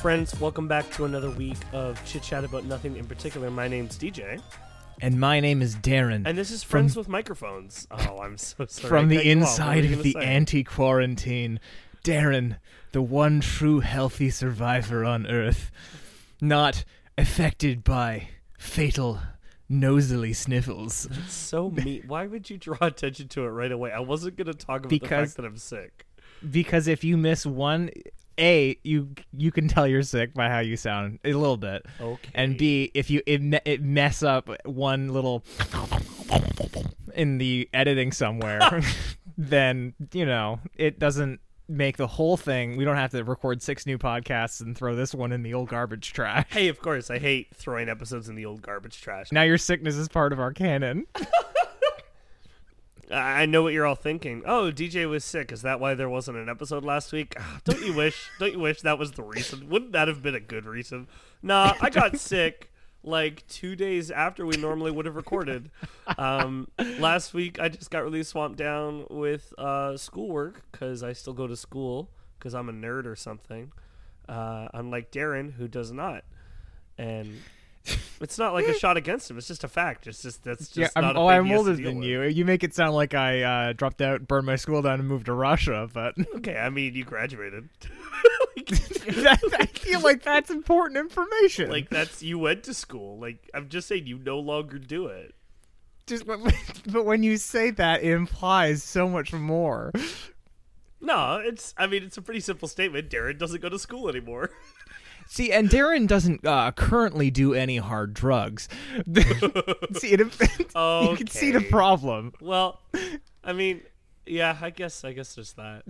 friends, welcome back to another week of Chit Chat About Nothing in Particular. My name's DJ. And my name is Darren. And this is Friends with Microphones. Oh, I'm so sorry. From the inside of the anti-quarantine, Darren, the one true healthy survivor on Earth, not affected by fatal nosily sniffles. It's so mean. Why would you draw attention to it right away? I wasn't going to talk about the fact that I'm sick. Because if you miss one... A, you can tell you're sick by how you sound a little bit. Okay. And B, if you it mess up one little in the editing somewhere, then, you know, it doesn't make the whole thing. We don't have to record 6 new podcasts and throw this one in the old garbage trash. Hey, of course, I hate throwing episodes in the old garbage trash. Now your sickness is part of our canon. I know what you're all thinking. Oh, DJ was sick. Is that why there wasn't an episode last week? Don't you wish? Don't you wish that was the reason? Wouldn't that have been a good reason? Nah, I got sick like 2 days after we normally would have recorded. Last week, I just got really swamped down with schoolwork because I still go to school because I'm a nerd or something. Unlike Darren, who does not. And... it's not like a shot against him. It's just a fact. It's just that's just not a thing I'm he has older to deal than with. you. You make it sound like I dropped out, burned my school down, and moved to Russia. But Okay, I mean, you graduated. I feel like that's important information. Like you went to school. Like I'm just saying, you no longer do it. But when you say that, it implies so much more. No, it's a pretty simple statement. Darren doesn't go to school anymore. See, and Darren doesn't currently do any hard drugs. See, you can see the problem. Well, I mean, yeah, I guess there's that.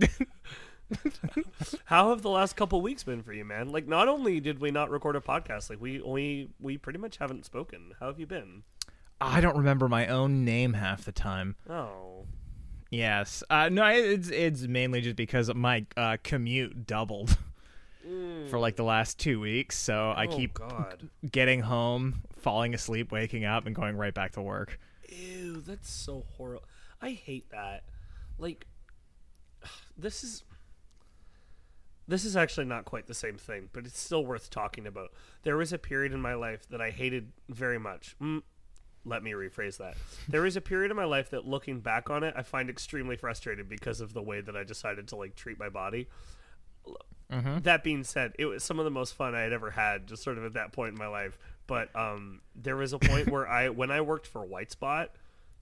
How have the last couple weeks been for you, man? Like, not only did we not record a podcast, like we pretty much haven't spoken. How have you been? I don't remember my own name half the time. Oh. Yes. No, it's mainly just because my commute doubled. For like the last 2 weeks, so I keep getting home, falling asleep, waking up, and going right back to work. Ew, that's so horrible. I hate that. Like, this is actually not quite the same thing, but it's still worth talking about. There was a period in my life that I hated very much. Let me rephrase that. There was a period in my life that, looking back on it, I find extremely frustrating because of the way that I decided to like treat my body. Mm-hmm. That being said, it was some of the most fun I had ever had, just sort of at that point in my life. But there was a point where when I worked for White Spot,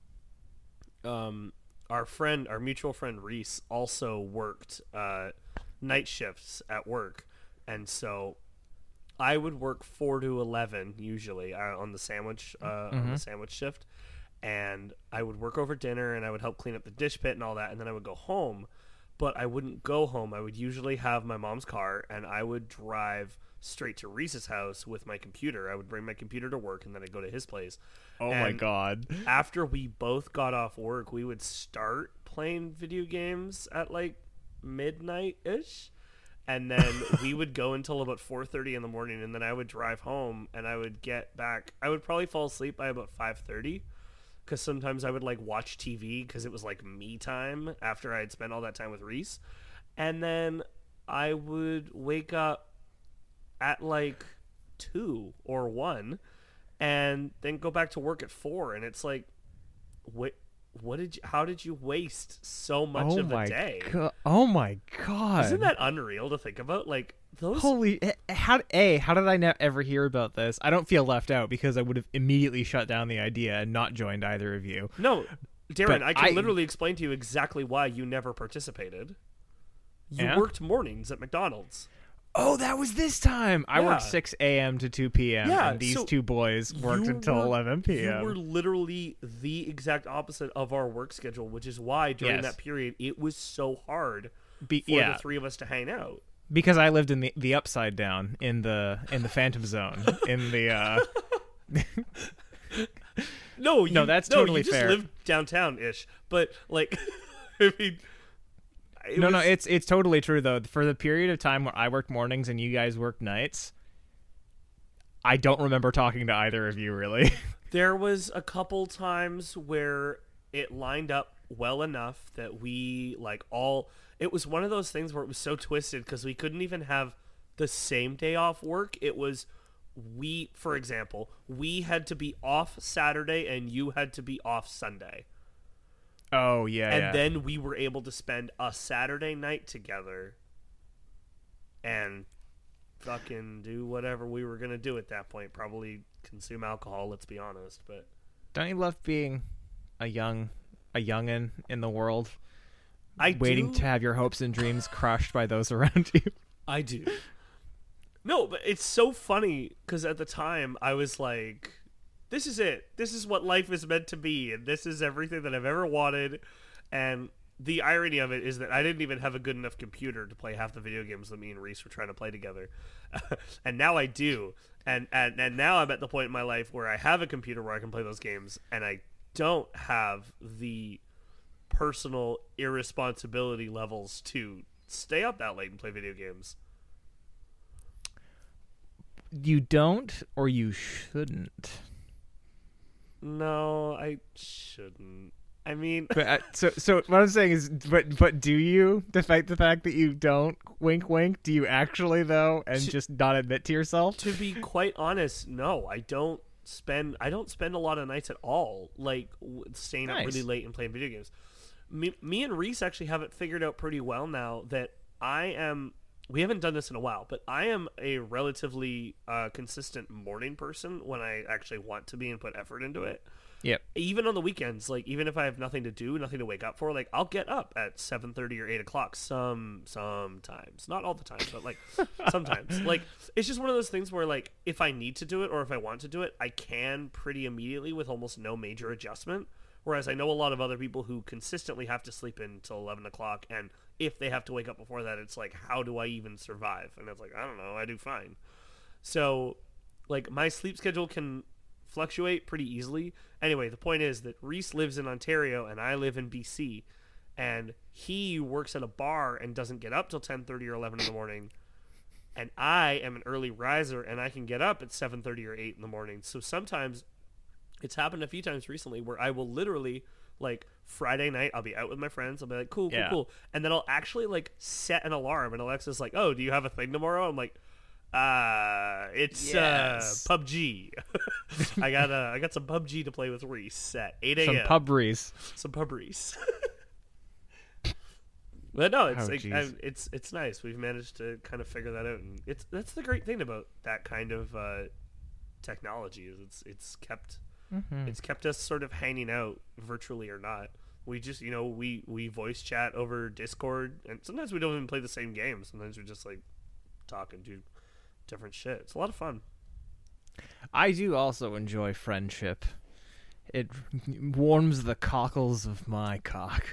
our mutual friend Reese also worked night shifts at work, and so I would work 4 to 11 usually on the sandwich on the sandwich shift, and I would work over dinner and I would help clean up the dish pit and all that, and then I would go home. But I wouldn't go home. I would usually have my mom's car, and I would drive straight to Reese's house with my computer. I would bring my computer to work, and then I'd go to his place. Oh, my God. After we both got off work, we would start playing video games at, like, midnight-ish. And then we would go until about 4:30 in the morning, and then I would drive home, and I would get back. I would probably fall asleep by about 5:30. Because sometimes I would like watch TV because it was like me time after I had spent all that time with Reese. And then I would wake up at like 2 or 1 and then go back to work at 4. And it's like, how did you waste so much of the day? Oh my God. Isn't that unreal to think about? Like, those... how did I ever hear about this? I don't feel left out because I would have immediately shut down the idea and not joined either of you. No, Darren, I can literally explain to you exactly why you never participated. You worked mornings at McDonald's. Oh, that was this time. I worked 6 a.m. to 2 p.m. and these two boys worked until 11 p.m. You were literally the exact opposite of our work schedule, which is why during that period it was so hard for the three of us to hang out. Because I lived in the upside down in the Phantom Zone in the. No, that's totally you just fair. Lived downtown-ish, but like, I mean. It's totally true though. For the period of time where I worked mornings and you guys worked nights, I don't remember talking to either of you really. There was a couple times where it lined up well enough that we it was one of those things where it was so twisted because we couldn't even have the same day off work. It was for example, we had to be off Saturday and you had to be off Sunday. Oh, yeah, and then we were able to spend a Saturday night together and fucking do whatever we were going to do at that point. Probably consume alcohol, let's be honest. But don't you love being a youngin' in the world? Waiting to have your hopes and dreams crushed by those around you. I do. No, but it's so funny because at the time I was like, this is it. This is what life is meant to be, and this is everything that I've ever wanted. And the irony of it is that I didn't even have a good enough computer to play half the video games that me and Reese were trying to play together. And now I do. And now I'm at the point in my life where I have a computer where I can play those games, and I don't have the personal irresponsibility levels to stay up that late and play video games. You don't, or you shouldn't? No, I shouldn't. I mean, but, so what I'm saying is, but do you, despite the fact that you don't, wink wink, do you actually though, and just not admit to yourself? To be quite honest, no, I don't spend a lot of nights at all, like staying up really late and playing video games. Me and Reese actually have it figured out pretty well now that we haven't done this in a while, but I am a relatively consistent morning person when I actually want to be and put effort into it. Yep. Even on the weekends, like even if I have nothing to do, nothing to wake up for, like I'll get up at 7:30 or 8 o'clock. Sometimes, not all the time, but like sometimes. Like it's just one of those things where like if I need to do it or if I want to do it, I can pretty immediately with almost no major adjustment. Whereas I know a lot of other people who consistently have to sleep in until 11 o'clock, and if they have to wake up before that, it's like, how do I even survive? And it's like, I don't know, I do fine. So, like, my sleep schedule can fluctuate pretty easily. Anyway, the point is that Reese lives in Ontario, and I live in BC, and he works at a bar and doesn't get up till 10:30 or 11 in the morning, and I am an early riser, and I can get up at 7:30 or 8 in the morning. So sometimes... it's happened a few times recently where I will literally, like, Friday night, I'll be out with my friends. I'll be like, cool. And then I'll actually, like, set an alarm. And Alexa's like, oh, do you have a thing tomorrow? I'm like, it's PUBG. I got some PUBG to play with Reese at 8 a.m. Some pub Reese. But no, it's nice. We've managed to kind of figure that out. And that's the great thing about that kind of technology is it's kept... mm-hmm. It's kept us sort of hanging out, virtually or not. We just, we voice chat over Discord, and sometimes we don't even play the same game. Sometimes we just, like, talk and do different shit. It's a lot of fun. I do also enjoy friendship. It warms the cockles of my cock.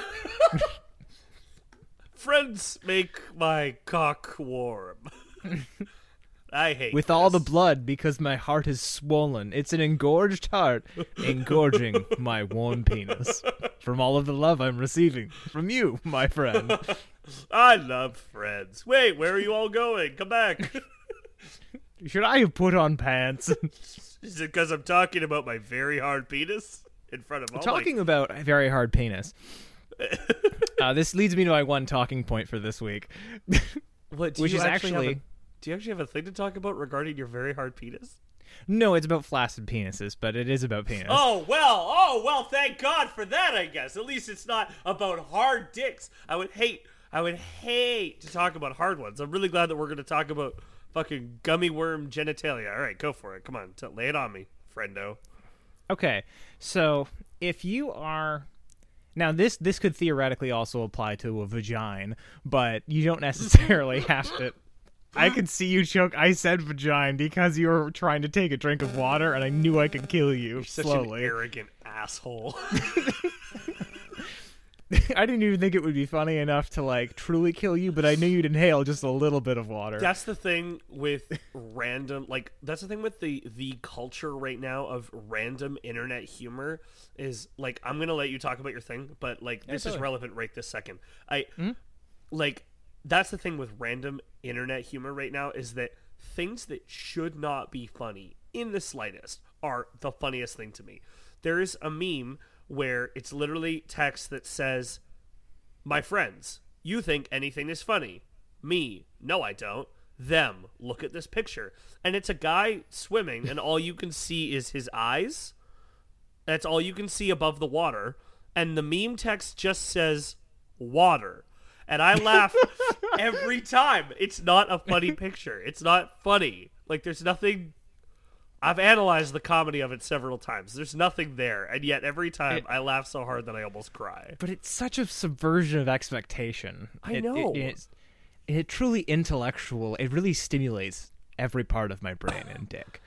Friends make my cock warm. I hate with this. All the blood, because my heart is swollen. It's an engorged heart, engorging my warm penis. From all of the love I'm receiving from you, my friend. I love friends. Wait, where are you all going? Come back. Should I have put on pants? Is it because I'm talking about my very hard penis in front of all talking about a very hard penis. This leads me to my one talking point for this week. What, which is actually... do you actually have a thing to talk about regarding your very hard penis? No, it's about flaccid penises, but it is about penis. Oh, well, thank God for that, I guess. At least it's not about hard dicks. I would hate to talk about hard ones. I'm really glad that we're going to talk about fucking gummy worm genitalia. All right, go for it. Come on, lay it on me, friendo. Okay, so if you are... now, this could theoretically also apply to a vagina, but you don't necessarily have to... I could see you choke. I said vagina because you were trying to take a drink of water, and I knew I could kill you. You're such slowly. An arrogant asshole. I didn't even think it would be funny enough to, like, truly kill you, but I knew you'd inhale just a little bit of water. That's the thing with random, like, that's the thing with the culture right now of random internet humor is, like, I'm going to let you talk about your thing, but, like, this is relevant right this second. Like, that's the thing with random internet humor right now is that things that should not be funny in the slightest are the funniest thing to me. There is a meme where it's literally text that says, my friends, you think anything is funny. Me, no I don't. them. Look at this picture. And it's a guy swimming, and all you can see is his eyes. That's all you can see above the water. And the meme text just says, water. And I laugh every time. It's not a funny picture. It's not funny. Like, there's nothing... I've analyzed the comedy of it several times. There's nothing there. And yet, every time, I laugh so hard that I almost cry. But it's such a subversion of expectation. I know. It's truly intellectual. It really stimulates every part of my brain and dick.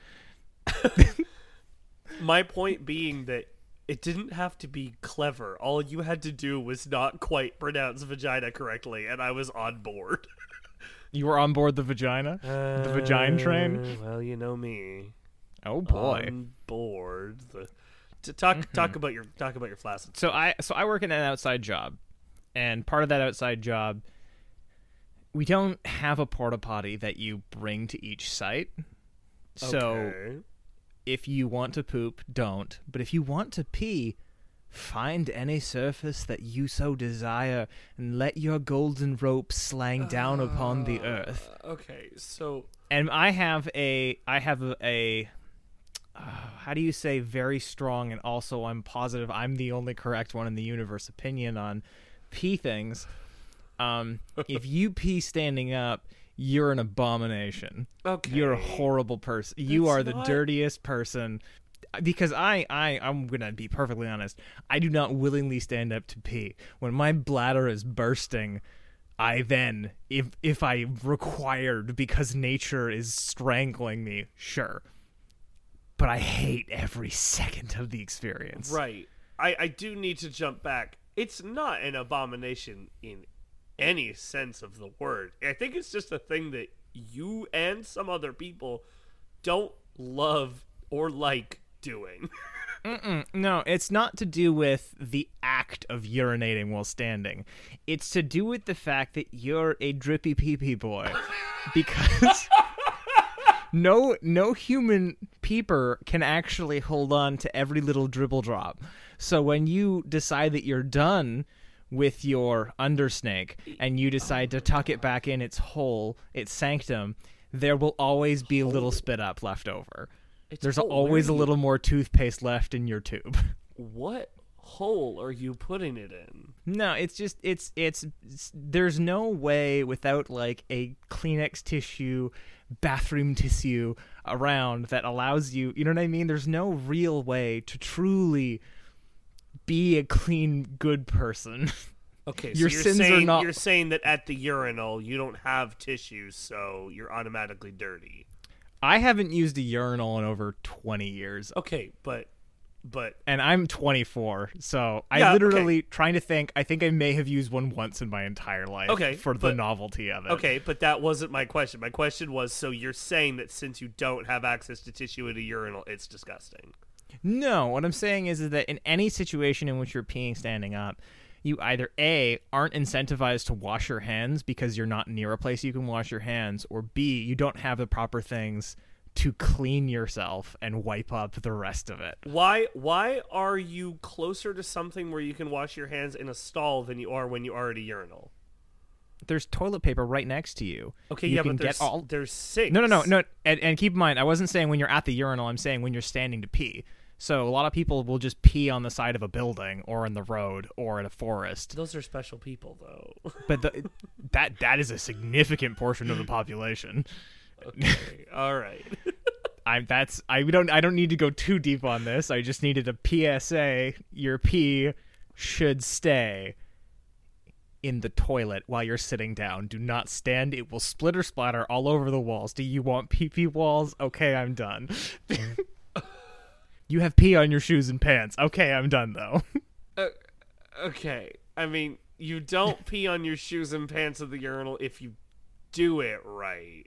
My point being that it didn't have to be clever. All you had to do was not quite pronounce vagina correctly, and I was on board. You were on board the vagina? The vagina train? Well, you know me. Oh boy. On board. Talk about your flaccid. So I work in an outside job, and part of that outside job, we don't have a porta potty that you bring to each site. So Okay. if you want to poop, don't. But if you want to pee, find any surface that you so desire and let your golden rope slang down upon the earth. Okay, so And I have a how do you say very strong, and also I'm positive I'm the only correct one in the universe opinion on pee things. If you pee standing up, you're an abomination. okay, You're a horrible person. You are the not- dirtiest person. Because I'm gonna be perfectly honest. I do not willingly stand up to pee. When my bladder is bursting, I then, if I required because nature is strangling me, sure. But I hate every second of the experience. Right. I do need to jump back. It's not an abomination in any sense of the word. I think it's just a thing that you and some other people don't love or like doing. No, it's not to do with the act of urinating while standing. It's to do with the fact that you're a drippy pee-pee boy. Because no human peeper can actually hold on to every little dribble drop. So when you decide that you're done with your undersnake and you decide to tuck it back in its hole, its sanctum, there will always be a little spit up left over. There's always a little more toothpaste left in your tube. What hole are you putting it in? No, it's just it's there's no way without like a Kleenex tissue, bathroom tissue around that allows you, you know what I mean? There's no real way to truly be a clean, good person. Okay, so Your you're sins are saying, not- you're saying that at the urinal you don't have tissues, so you're automatically dirty. I haven't used a urinal in over 20 years. Okay, but And I'm 24, so I Yeah, literally trying to think. I think I may have used one once in my entire life. Okay, for the but- novelty of it. okay, but that wasn't my question. My question was, so you're saying that since you don't have access to tissue at a urinal, it's disgusting. No, what I'm saying is that in any situation in which you're peeing standing up, you either A, aren't incentivized to wash your hands because you're not near a place you can wash your hands, or B, you don't have the proper things to clean yourself and wipe up the rest of it. Why are you closer to something where you can wash your hands in a stall than you are when you are at a urinal? There's toilet paper right next to you. Okay, You yeah, can but there's get all... there's sinks. No. And keep in mind, I wasn't saying when you're at the urinal. I'm saying when you're standing to pee. So a lot of people will just pee on the side of a building or in the road or in a forest. Those are special people, though. But that is a significant portion of the population. Okay, all right. I don't need to go too deep on this. I just needed a PSA. Your pee should stay in the toilet while you're sitting down. Do not stand. It will split or splatter all over the walls. Do you want pee-pee walls? Okay, I'm done. You have pee on your shoes and pants. Okay, I'm done though. Okay, I mean, you don't pee on your shoes and pants at the urinal if you do it right.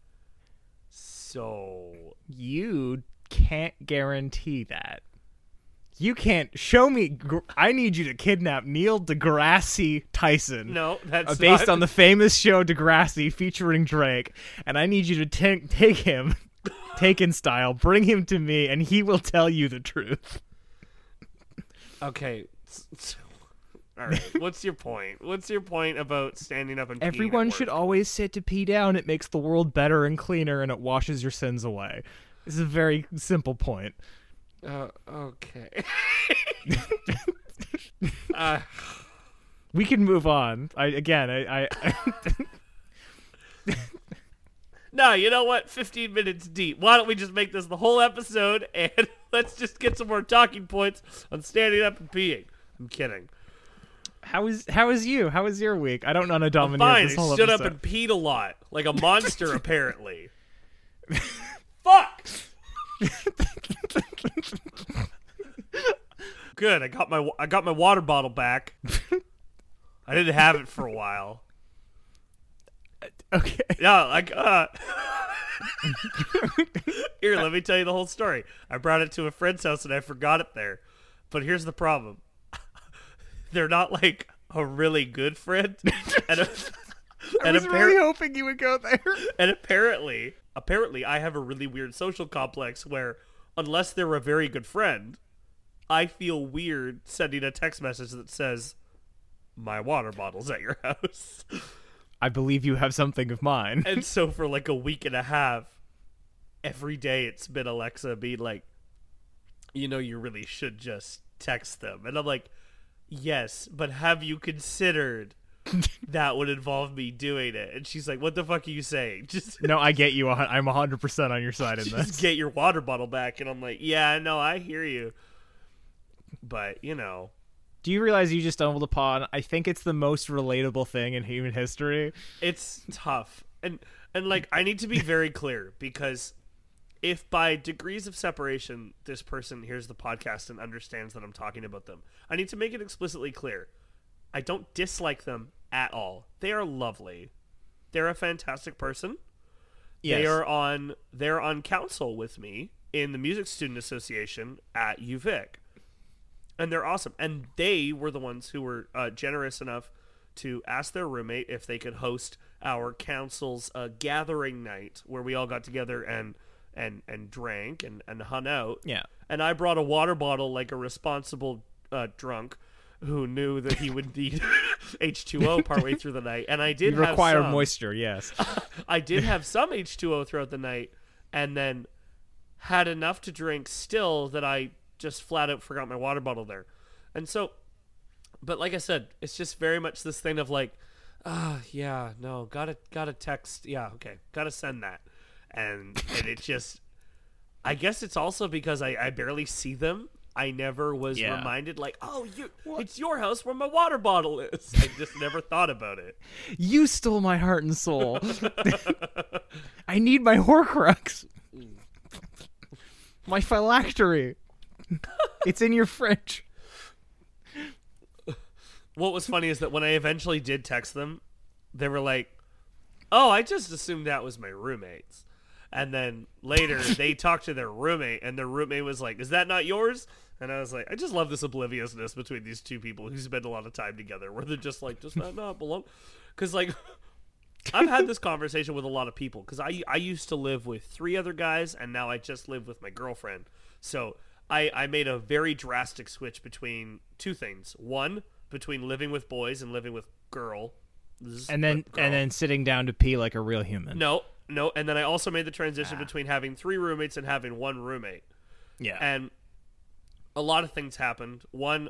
So You can't guarantee that. You can't show me. I need you to kidnap Neil deGrasse Tyson. no, that's Based not, on the famous show Degrassi featuring Drake, and I need you to take him, Taken style, bring him to me, and he will tell you the truth. Okay. All right. What's your point? What's your point about standing up and peeing Everyone at should work? always sit to pee down. It makes the world better and cleaner, and it washes your sins away. It's a very simple point. Okay. We can move on. I No, you know what? 15 minutes deep. Why don't we just make this the whole episode and let's just get some more talking points on standing up and peeing. I'm kidding. How is you? How was your week? I don't know how to I'm dominate fine. this I whole stood episode. up and peed a lot, like a monster, apparently. Fuck. Good. I got my water bottle back. I didn't have it for a while. Okay. Yeah, like here, let me tell you the whole story. I brought it to a friend's house and I forgot it there. But here's the problem. They're not like a really good friend. And I was really hoping you would go there. And apparently I have a really weird social complex where unless they're a very good friend, I feel weird sending a text message that says my water bottle's at your house. I believe you have something of mine. And so for like a week and a half, every day it's been Alexa being like, you know, you really should just text them. And I'm like, yes, but have you considered that would involve me doing it? And she's like, what the fuck are you saying? Just No, I get you. I'm 100% on your side in this. just get your water bottle back. And I'm like, yeah, no, I hear you. But, you know. Do you realize you just stumbled upon, I think it's the most relatable thing in human history? It's tough. And like, I need to be very clear because if by degrees of separation this person hears the podcast and understands that I'm talking about them, I need to make it explicitly clear. I don't dislike them at all. They are lovely. They're a fantastic person. Yes. They're on council with me in the Music Student Association at UVic. And they're awesome. And they were the ones who were generous enough to ask their roommate if they could host our council's gathering night where we all got together and drank and hung out. Yeah. And I brought a water bottle like a responsible drunk who knew that he would need H2O partway through the night. And I did You require have some. moisture, yes. I did have some H2O throughout the night and then had enough to drink still that I just flat out forgot my water bottle there. And so, but like I said, it's just very much this thing of like, yeah, no, gotta text. Yeah, okay. Gotta send that. And it just, I guess it's also because I barely see them. I never was reminded like, oh, it's your house where my water bottle is. I just never thought about it. You stole my heart and soul. I need my Horcrux. My phylactery. It's in your fridge. What was funny is that when I eventually did text them, they were like, oh, I just assumed that was my roommate's. And then later they talked to their roommate and their roommate was like, is that not yours? And I was like, I just love this obliviousness between these two people who spend a lot of time together where they're just like, does that not belong? Because like, I've had this conversation with a lot of people because I used to live with 3 other guys and now I just live with my girlfriend. So I made a very drastic switch between 2 things. One, between living with boys and living with girls. And then sitting down to pee like a real human. No. And then I also made the transition between having 3 roommates and having 1 roommate. Yeah. And a lot of things happened. One,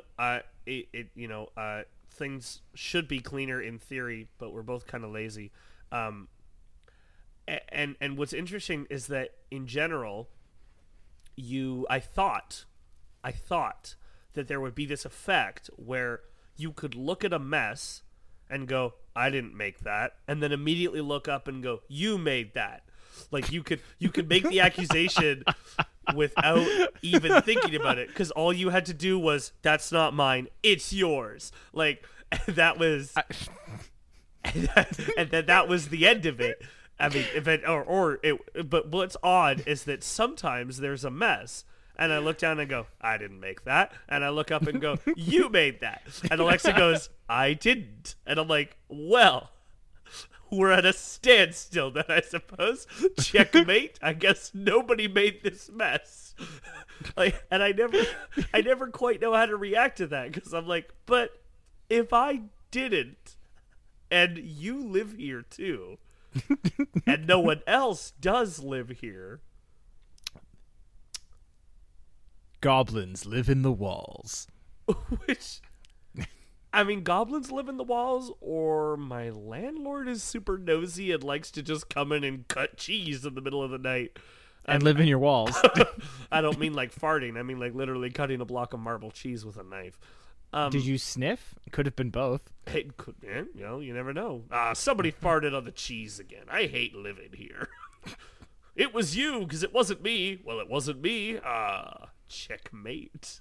things should be cleaner in theory, but we're both kind of lazy. And what's interesting is that in general, I thought that there would be this effect where you could look at a mess and go, I didn't make that, and then immediately look up and go, you made that. Like you could make the accusation without even thinking about it, because all you had to do was, that's not mine, it's yours. Like that was, and then that was the end of it. I mean, but what's odd is that sometimes there's a mess. And I look down and go, I didn't make that. And I look up and go, you made that. And Alexa goes, I didn't. And I'm like, well, we're at a standstill then, I suppose. Checkmate. I guess nobody made this mess. Like, and I never quite know how to react to that because I'm like, but if I didn't, and you live here too, and no one else does live here, goblins live in the walls. which, I mean, goblins live in the walls, or my landlord is super nosy and likes to just come in and cut cheese in the middle of the night. And live in your walls. I don't mean like farting. I mean like literally cutting a block of marble cheese with a knife. Did you sniff? Could have been both. It could, you never know. Somebody farted on the cheese again. I hate living here. It was you, because it wasn't me. Well, it wasn't me. Checkmate.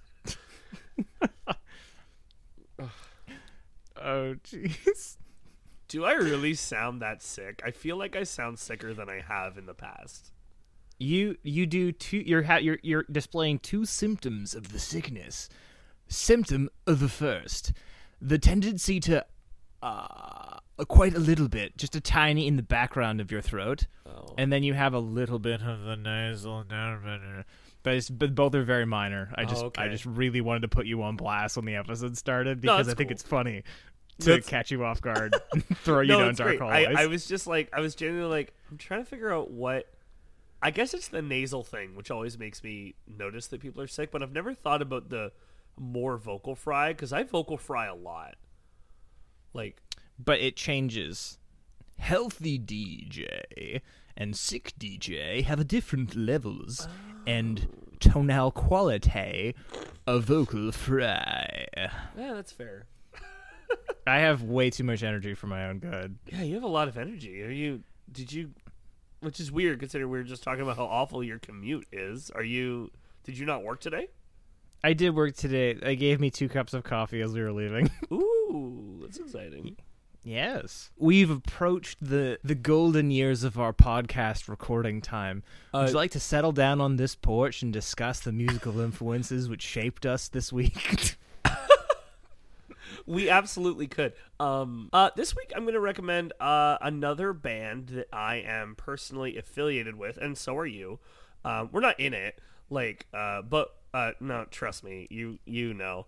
Oh, jeez. Do I really sound that sick? I feel like I sound sicker than I have in the past. You do two. You're displaying two symptoms of the sickness. Symptom of the first, the tendency to quite a little bit, just a tiny in the background of your throat, and then you have a little bit of the nasal, but both are very minor. I just really wanted to put you on blast when the episode started because I think it's funny to catch you off guard, throw you down dark hallways. I was just like, I was genuinely like, I'm trying to figure out what. I guess it's the nasal thing, which always makes me notice that people are sick, but I've never thought about the more vocal fry, because I vocal fry a lot. But it changes. Healthy DJ and sick DJ have different levels and tonal quality of vocal fry. Yeah, that's fair. I have way too much energy for my own good. Yeah, you have a lot of energy. Which is weird considering we were just talking about how awful your commute is. Did you not work today? I did work today. They gave me 2 cups of coffee as we were leaving. Ooh, that's exciting. Yes. We've approached the golden years of our podcast recording time. Would you like to settle down on this porch and discuss the musical influences which shaped us this week? We absolutely could. This week I'm going to recommend another band that I am personally affiliated with, and so are you. We're not in it, but no, trust me, you know.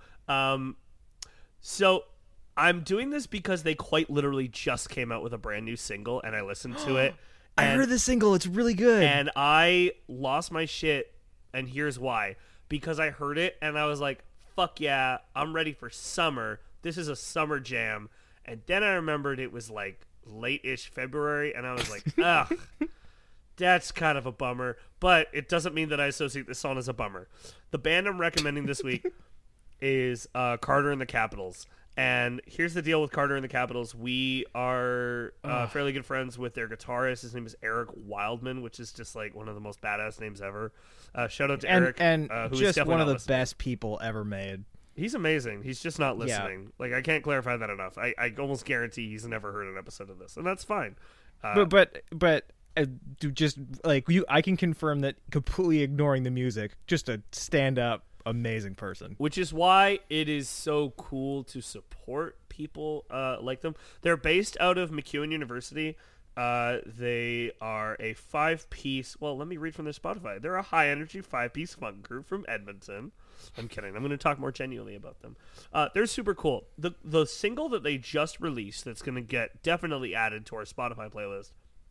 So I'm doing this because they quite literally just came out with a brand new single, and I listened to it. I heard the single. It's really good. And I lost my shit, and here's why. Because I heard it, and I was like, fuck yeah, I'm ready for summer. This is a summer jam. And then I remembered it was like late-ish February, and I was like, ugh, that's kind of a bummer. But it doesn't mean that I associate this song as a bummer. The band I'm recommending this week is Carter and the Capitals. And here's the deal with Carter and the Capitals. We are fairly good friends with their guitarist. His name is Eric Wildman, which is just like one of the most badass names ever. Shout out to Eric. And who just is one of the listening. best people ever made. He's amazing. He's just not listening. Yeah. Like, I can't clarify that enough. I almost guarantee he's never heard an episode of this, and that's fine. But just like you, I can confirm that completely ignoring the music, just a stand-up, amazing person. Which is why it is so cool to support people like them. They're based out of MacEwan University. They are a 5-piece. Well, let me read from their Spotify. They're a high-energy 5-piece funk group from Edmonton. I'm kidding. I'm going to talk more genuinely about them. They're super cool. The single that they just released that's going to get definitely added to our Spotify playlist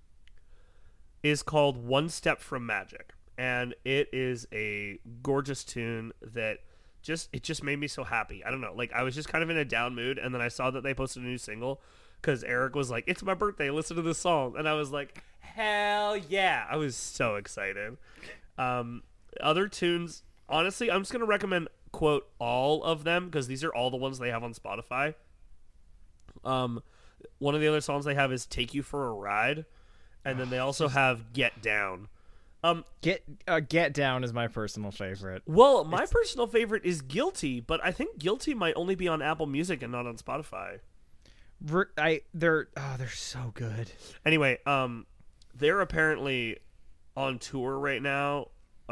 is called One Step from Magic. And it is a gorgeous tune that just made me so happy. I don't know. Like, I was just kind of in a down mood, and then I saw that they posted a new single because Eric was like, it's my birthday, listen to this song. And I was like, hell yeah. I was so excited. Other tunes, honestly, I'm just going to recommend, quote, all of them because these are all the ones they have on Spotify. One of the other songs they have is Take You for a Ride. And then they also have Get Down. Get Down is my personal favorite. Well, my personal favorite is Guilty, but I think Guilty might only be on Apple Music and not on Spotify. They're so good. Anyway, they're apparently on tour right now.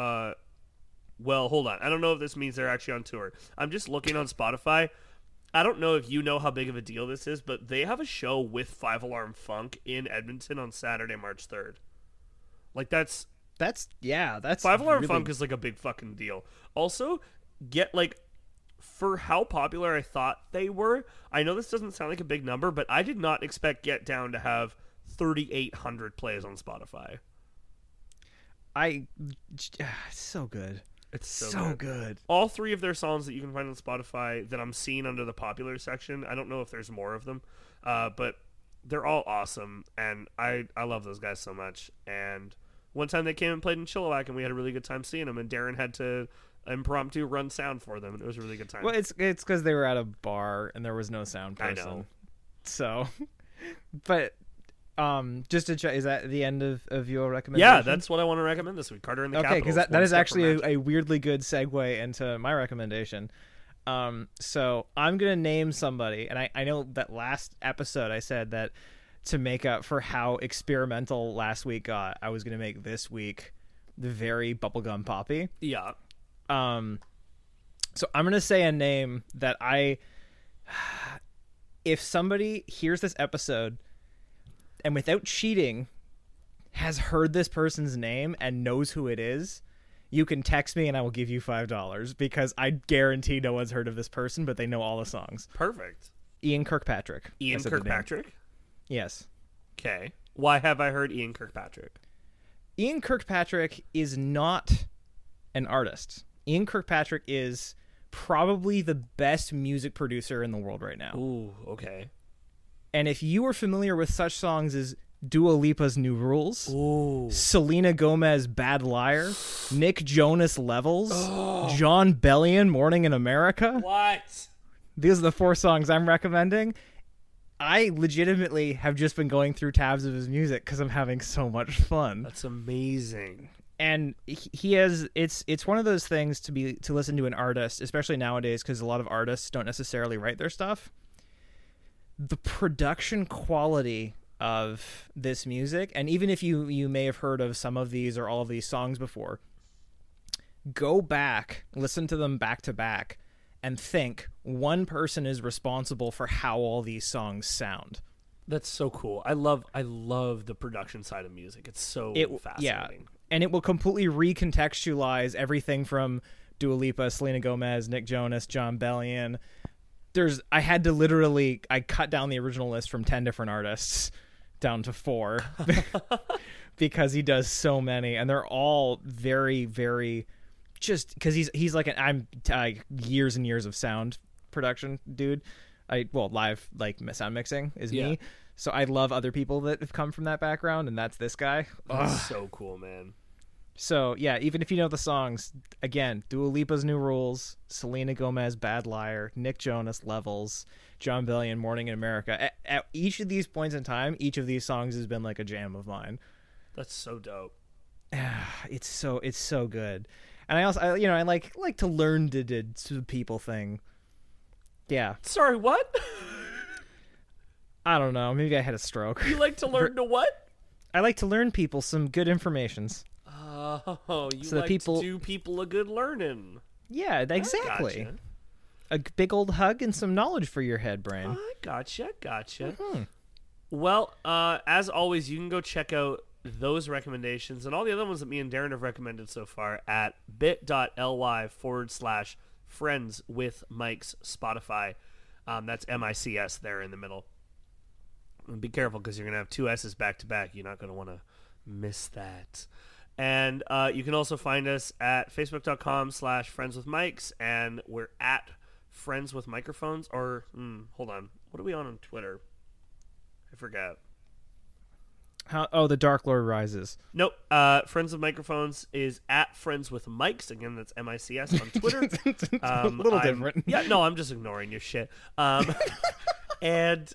Well, hold on. I don't know if this means they're actually on tour. I'm just looking on Spotify. I don't know if you know how big of a deal this is, but they have a show with 5 Alarm Funk in Edmonton on Saturday, March 3rd. Like, that's 5 Alarm Funk is like a big fucking deal. Also, get like for how popular I thought they were, I know this doesn't sound like a big number, but I did not expect Get Down to have 3,800 plays on Spotify. It's so good. It's so good. All 3 of their songs that you can find on Spotify that I'm seeing under the popular section, I don't know if there's more of them, but they're all awesome, and I love those guys so much. And one time they came and played in Chilliwack, and we had a really good time seeing them, and Darren had to impromptu run sound for them, and it was a really good time. Well, it's because they were at a bar and there was no sound person. I know. So, but just to check, is that the end of your recommendation? Yeah, that's what I want to recommend this week. Carter and the Okay, Capitals. because that is actually a weirdly good segue into my recommendation. So I'm gonna name somebody, and I know that last episode I said that to make up for how experimental last week got, I was gonna make this week the very bubblegum poppy. Yeah. So I'm gonna say a name that if somebody hears this episode and without cheating has heard this person's name and knows who it is, you can text me and I will give you $5 because I guarantee no one's heard of this person, but they know all the songs. Perfect. Ian Kirkpatrick. Ian Kirkpatrick? Yes. Okay. Why have I heard Ian Kirkpatrick? Ian Kirkpatrick is not an artist. Ian Kirkpatrick is probably the best music producer in the world right now. Ooh, okay. And if you are familiar with such songs as Dua Lipa's New Rules, Ooh. Selena Gomez Bad Liar, Nick Jonas Levels, John Bellion Morning in America. What? These are the 4 songs I'm recommending. I legitimately have just been going through tabs of his music because I'm having so much fun. That's amazing. And he has it's one of those things to listen to an artist, especially nowadays because a lot of artists don't necessarily write their stuff. The production quality of this music, and even if you may have heard of some of these or all of these songs before, go back, listen to them back to back, and think one person is responsible for how all these songs sound. That's so cool. I love the production side of music. It's so fascinating. Yeah, and it will completely recontextualize everything from Dua Lipa, Selena Gomez, Nick Jonas, John Bellion. I had to literally cut down the original list from 10 different artists down to 4 because he does so many, and they're all very, very just because he's like I'm years and years of sound production dude. Live sound mixing is me. So I love other people that have come from that background, and that's this guy. That's so cool, man. So yeah, even if you know the songs, again, Dua Lipa's New Rules, Selena Gomez Bad Liar, Nick Jonas Levels, John Bellion Morning in America. At each of these points in time, each of these songs has been like a jam of mine. That's so dope. It's so good. And I also I like to learn the people thing. Yeah. Sorry, what? I don't know. Maybe I had a stroke. You like to learn to what? I like to learn people some good informations. Oh, you so like to do people a good learning. Yeah, exactly. Gotcha. A big old hug and some knowledge for your head brain. I gotcha. Mm-hmm. Well, as always, you can go check out those recommendations and all the other ones that me and Darren have recommended so far at bit.ly/friends with Mike's Spotify. That's MICS there in the middle. And be careful because you're going to have 2 S's back to back. You're not going to want to miss that. And you can also find us at facebook.com/friends with Mikes, and we're at Friends with Microphones. Or hold on, what are we on Twitter? I forgot. The Dark Lord Rises. Nope. Friends with Microphones is at Friends with Mikes. Again, that's MICS on Twitter. A little different. Yeah, no, I'm just ignoring your shit. And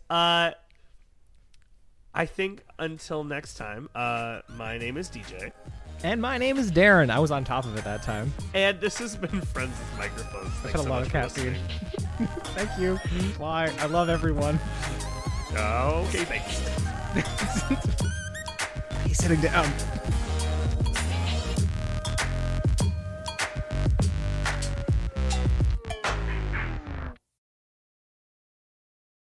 I think until next time, my name is DJ. And my name is Darren. I was on top of it that time. And this has been Friends with Microphones. Thanks so much for listening. Thank you. Bye. I love everyone. Okay, thanks. He's sitting down.